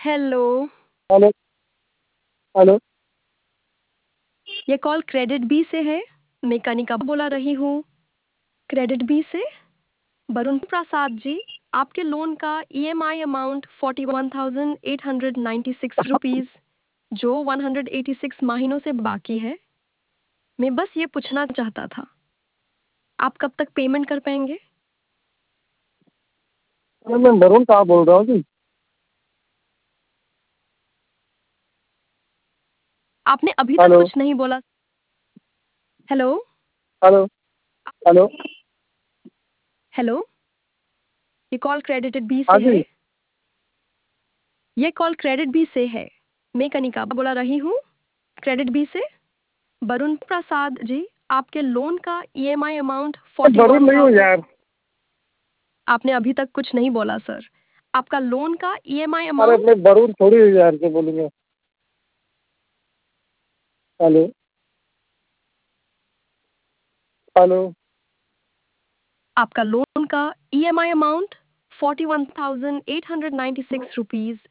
Hello. Hello. Hello. ये call credit B से है। मैं कनिका बोला रही हूँ। क्रेडिट बी से वरुण प्रसाद जी, आपके लोन का ईएमआई अमाउंट 41,896 रुपीज जो 186 महीनों से बाकी है। मैं बस ये पूछना चाहता था, आप कब तक पेमेंट कर पाएंगे? अरे मैं वरुण साहब बोल रहा हूँ जी। आपने अभी तक हेलो। कुछ नहीं बोला। हेलो। हेलो। हेलो। हेलो। ये कॉल क्रेडिटेड बी हाँ से जी। है। ये कॉल क्रेडिट बी से है। मैं कनिका बोला रही हूँ। क्रेडिट बी से वरुण प्रसाद जी, आपके लोन का ईएमआई अमाउंट मैं वरुण नहीं हूँ 41,000। यार। आपने अभी तक कुछ नहीं बोला सर। आपका लोन का ईएमआई अरे अमाउंट। मैं वरुण थोड़ी हूँ यार, क्या बोलेंगे। हेलो। हेलो। आपका लोन का ईएमआई अमाउंट 41,896 रुपीज